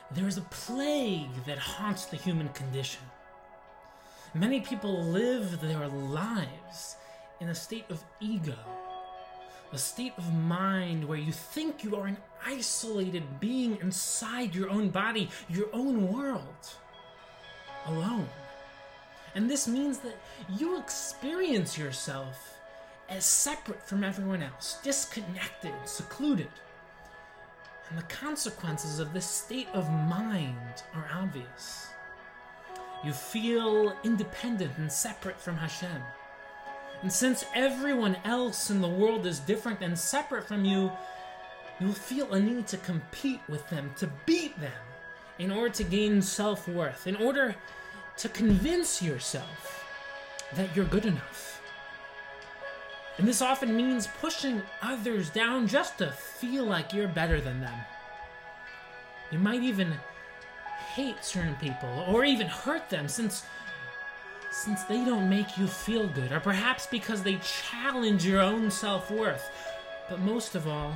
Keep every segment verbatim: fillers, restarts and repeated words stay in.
there is a plague that haunts the human condition. Many people live their lives in a state of ego, a state of mind where you think you are an isolated being inside your own body, your own world, alone. And this means that you experience yourself as separate from everyone else, disconnected, secluded. And the consequences of this state of mind are obvious. You feel independent and separate from Hashem. And since everyone else in the world is different and separate from you, you'll feel a need to compete with them, to beat them, in order to gain self-worth, in order to convince yourself that you're good enough. And this often means pushing others down just to feel like you're better than them. You might even hate certain people, or even hurt them, since since they don't make you feel good, or perhaps because they challenge your own self-worth. But most of all,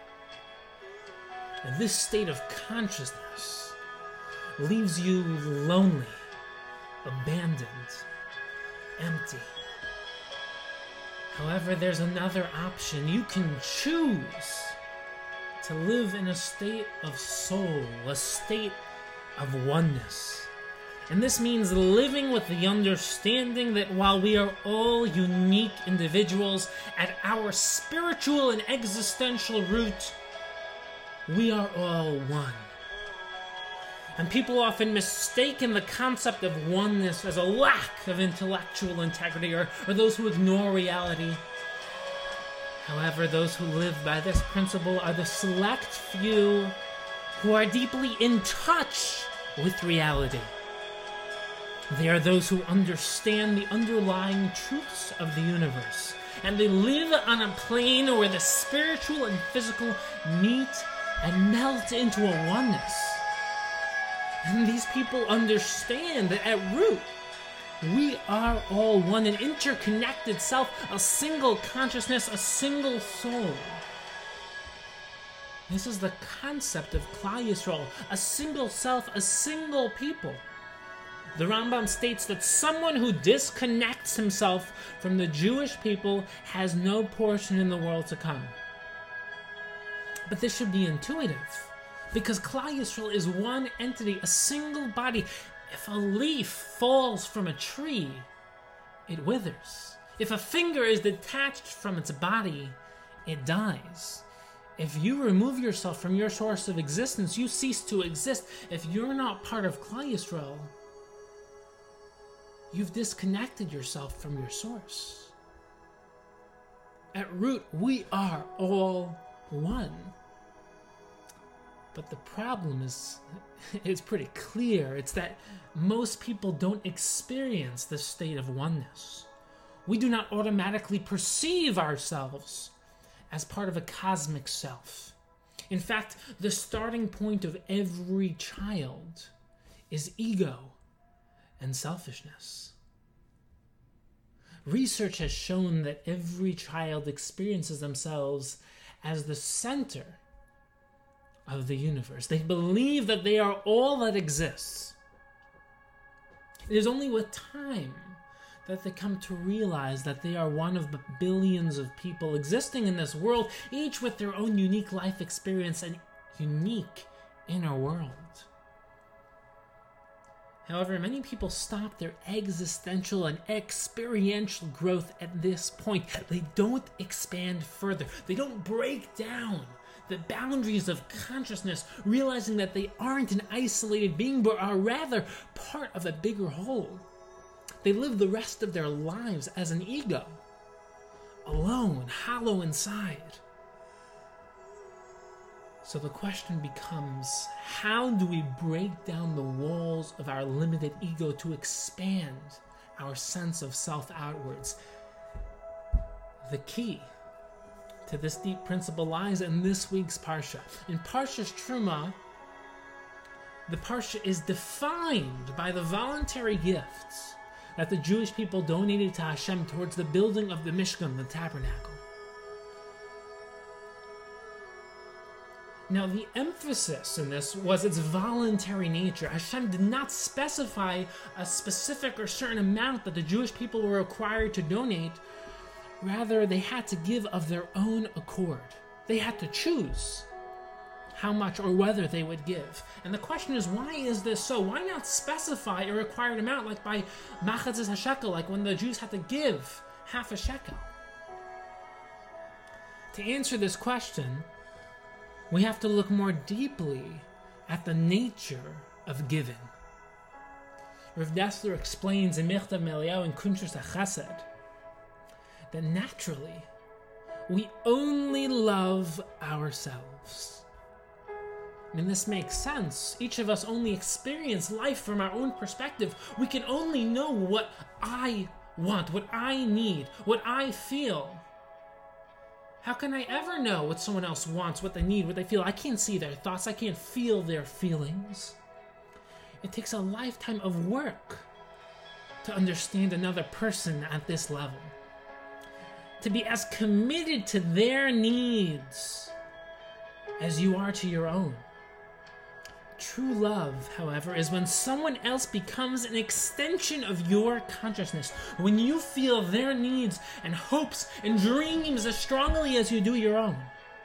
this state of consciousness leaves you lonely, abandoned, empty. However, there's another option. You can choose to live in a state of soul, a state of oneness. And this means living with the understanding that while we are all unique individuals, at our spiritual and existential root, we are all one. And people often mistaken the concept of oneness as a lack of intellectual integrity, or, or those who ignore reality. However, those who live by this principle are the select few who are deeply in touch with reality. They are those who understand the underlying truths of the universe, and they live on a plane where the spiritual and physical meet and melt into a oneness. And these people understand that at root, we are all one, an interconnected self, a single consciousness, a single soul. This is the concept of Klal Yisrael, a single self, a single people. The Rambam states that someone who disconnects himself from the Jewish people has no portion in the world to come. But this should be intuitive, because Klal Yisrael is one entity, a single body. If a leaf falls from a tree, it withers. If a finger is detached from its body, it dies. If you remove yourself from your source of existence, you cease to exist. If you're not part of Klal Yisrael, you've disconnected yourself from your source. At root, we are all one. But the problem is, it's pretty clear. It's that most people don't experience this state of oneness. We do not automatically perceive ourselves as part of a cosmic self. In fact, the starting point of every child is ego and selfishness. Research has shown that every child experiences themselves as the center of the universe. They believe that they are all that exists. It is only with time that they come to realize that they are one of the billions of people existing in this world, each with their own unique life experience and unique inner world. However, many people stop their existential and experiential growth at this point. They don't expand further. They don't break down the boundaries of consciousness, realizing that they aren't an isolated being, but are rather part of a bigger whole. They live the rest of their lives as an ego, alone, hollow inside. So the question becomes, how do we break down the walls of our limited ego to expand our sense of self outwards? The key to this deep principle lies in this week's Parsha. In Parsha's Truma, the Parsha is defined by the voluntary gifts that the Jewish people donated to Hashem towards the building of the Mishkan, the tabernacle. Now, the emphasis in this was its voluntary nature. Hashem did not specify a specific or certain amount that the Jewish people were required to donate. Rather, they had to give of their own accord. They had to choose how much or whether they would give. And the question is, why is this so? Why not specify a required amount, like by Machatzis HaShekel, like when the Jews had to give half a shekel? To answer this question, we have to look more deeply at the nature of giving. Rav Dessler explains in Michtav Eliyahu in Kuntres HaChesed that naturally we only love ourselves. I mean, this makes sense. Each of us only experience life from our own perspective. We can only know what I want, what I need, what I feel. How can I ever know what someone else wants, what they need, what they feel? I can't see their thoughts. I can't feel their feelings. It takes a lifetime of work to understand another person at this level. To be as committed to their needs as you are to your own. True love, however, is when someone else becomes an extension of your consciousness. When you feel their needs and hopes and dreams as strongly as you do your own.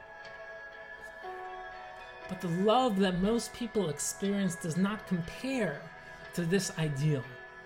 But the love that most people experience does not compare to this ideal.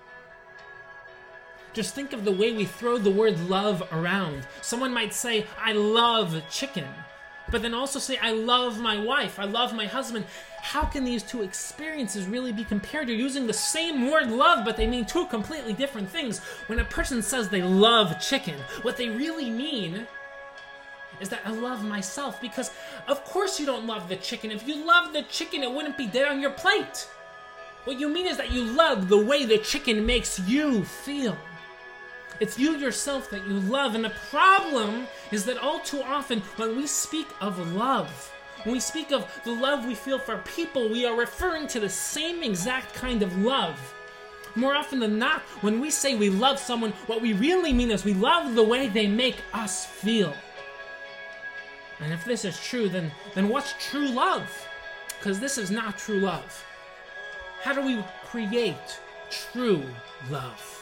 Just think of the way we throw the word love around. Someone might say, I love chicken. But then also say, I love my wife, I love my husband. How can these two experiences really be compared? You're using the same word love, but they mean two completely different things. When a person says they love chicken, what they really mean is that I love myself, because of course you don't love the chicken. If you loved the chicken, it wouldn't be dead on your plate. What you mean is that you love the way the chicken makes you feel. It's you yourself that you love, and the problem is that all too often when we speak of love, when we speak of the love we feel for people, we are referring to the same exact kind of love. More often than not, when we say we love someone, what we really mean is we love the way they make us feel. And if this is true, then, then what's true love? Because this is not true love. How do we create true love?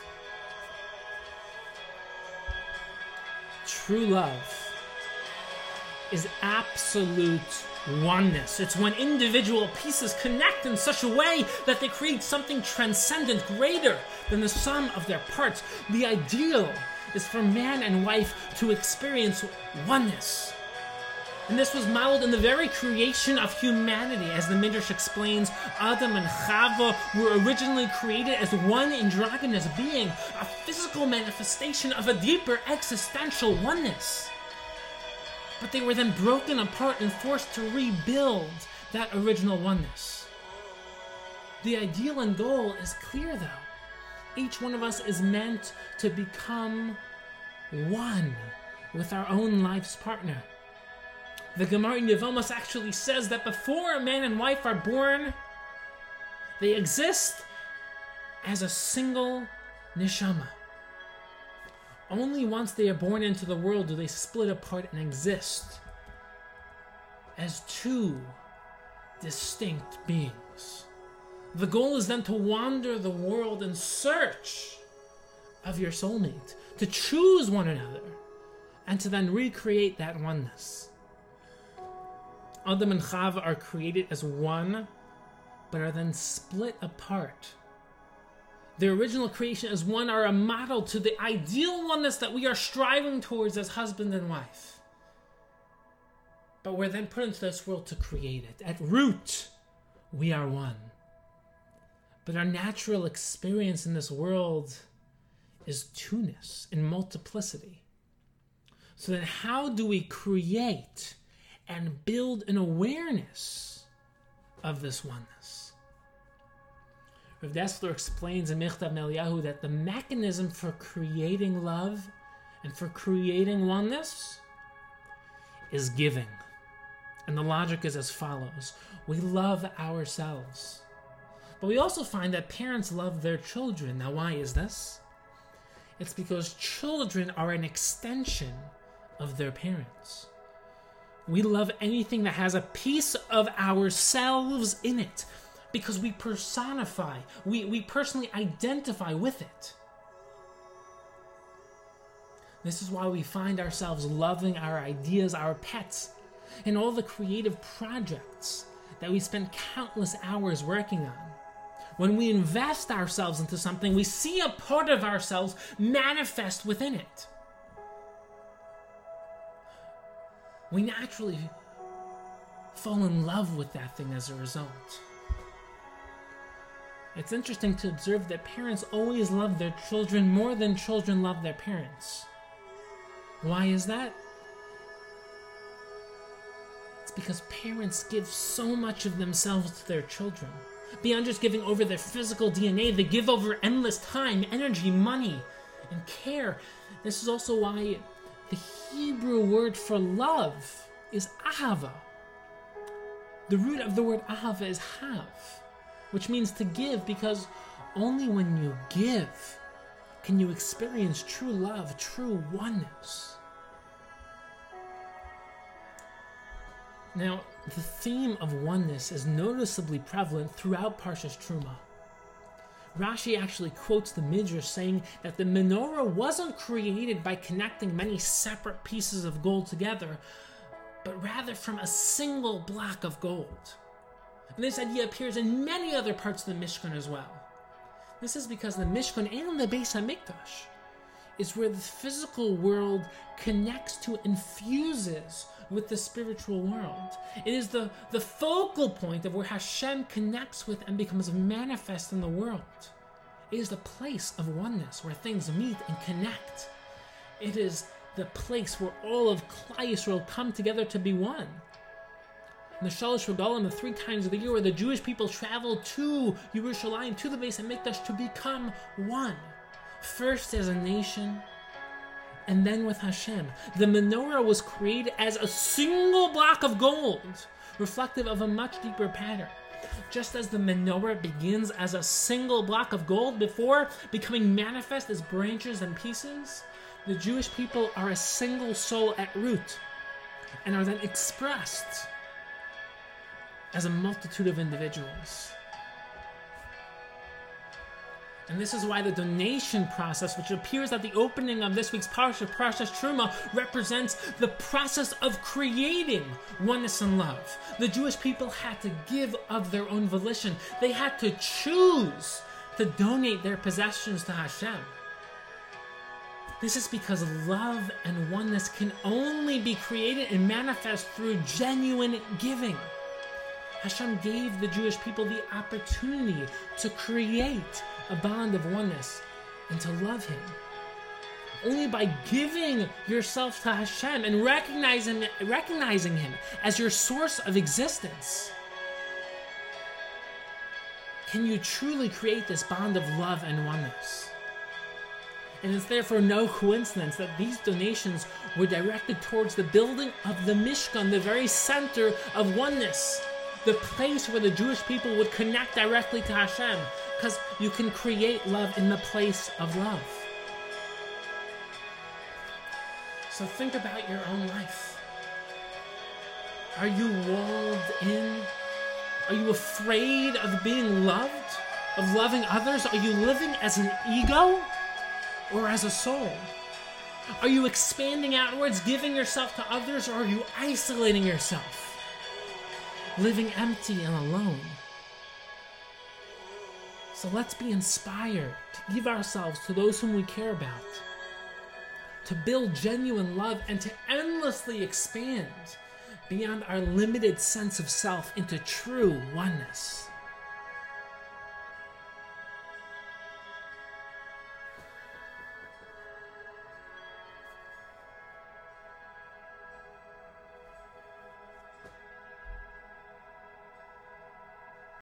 True love is absolute oneness. It's when individual pieces connect in such a way that they create something transcendent, greater than the sum of their parts. The ideal is for man and wife to experience oneness. And this was modeled in the very creation of humanity. As the Midrash explains, Adam and Chava were originally created as one androgynous being, a physical manifestation of a deeper existential oneness. But they were then broken apart and forced to rebuild that original oneness. The ideal and goal is clear, though. Each one of us is meant to become one with our own life's partner. The Gemara in Yevamos actually says that before a man and wife are born, they exist as a single neshama. Only once they are born into the world do they split apart and exist as two distinct beings. The goal is then to wander the world in search of your soulmate, to choose one another, and to then recreate that oneness. Adam and Chava are created as one, but are then split apart. Their original creation as one are a model to the ideal oneness that we are striving towards as husband and wife. But we're then put into this world to create it. At root, we are one. But our natural experience in this world is two-ness and multiplicity. So then how do we create and build an awareness of this oneness? Rav Dessler explains in Michtav Eliyahu that the mechanism for creating love and for creating oneness is giving. And the logic is as follows. We love ourselves. But we also find that parents love their children. Now, why is this? It's because children are an extension of their parents. We love anything that has a piece of ourselves in it because we personify, we, we personally identify with it. This is why we find ourselves loving our ideas, our pets, and all the creative projects that we spend countless hours working on. When we invest ourselves into something, we see a part of ourselves manifest within it. We naturally fall in love with that thing as a result. It's interesting to observe that parents always love their children more than children love their parents. Why is that? It's because parents give so much of themselves to their children. Beyond just giving over their physical D N A, they give over endless time, energy, money, and care. This is also why the Hebrew word for love is ahava. The root of the word ahava is hav, which means to give, because only when you give can you experience true love, true oneness. Now, the theme of oneness is noticeably prevalent throughout Parshas Truma. Rashi actually quotes the Midrash saying that the menorah wasn't created by connecting many separate pieces of gold together, but rather from a single block of gold. And this idea appears in many other parts of the Mishkan as well. This is because the Mishkan and the Beis HaMikdash is where the physical world connects to and fuses with the spiritual world. It is the, the focal point of where Hashem connects with and becomes manifest in the world. It is the place of oneness where things meet and connect. It is the place where all of Klal Yisrael come together to be one. In the Shalosh Regalim, the three times of the year where the Jewish people travel to Yerushalayim, to the Beis HaMikdash, to become one. First as a nation, and then with Hashem. The menorah was created as a single block of gold, reflective of a much deeper pattern. Just as the menorah begins as a single block of gold before becoming manifest as branches and pieces, the Jewish people are a single soul at root, and are then expressed as a multitude of individuals. And this is why the donation process, which appears at the opening of this week's Parsha, Parshas Truma, represents the process of creating oneness and love. The Jewish people had to give of their own volition. They had to choose to donate their possessions to Hashem. This is because love and oneness can only be created and manifest through genuine giving. Hashem gave the Jewish people the opportunity to create a bond of oneness and to love Him. Only by giving yourself to Hashem and recognizing, recognizing Him as your source of existence can you truly create this bond of love and oneness. And it's therefore no coincidence that these donations were directed towards the building of the Mishkan, the very center of oneness, the place where the Jewish people would connect directly to Hashem, because you can create love in the place of love. So think about your own life. Are you walled in? Are you afraid of being loved? Of loving others? Are you living as an ego or as a soul? Are you expanding outwards, giving yourself to others, or are you isolating yourself, living empty and alone? So let's be inspired to give ourselves to those whom we care about, to build genuine love, and to endlessly expand beyond our limited sense of self into true oneness.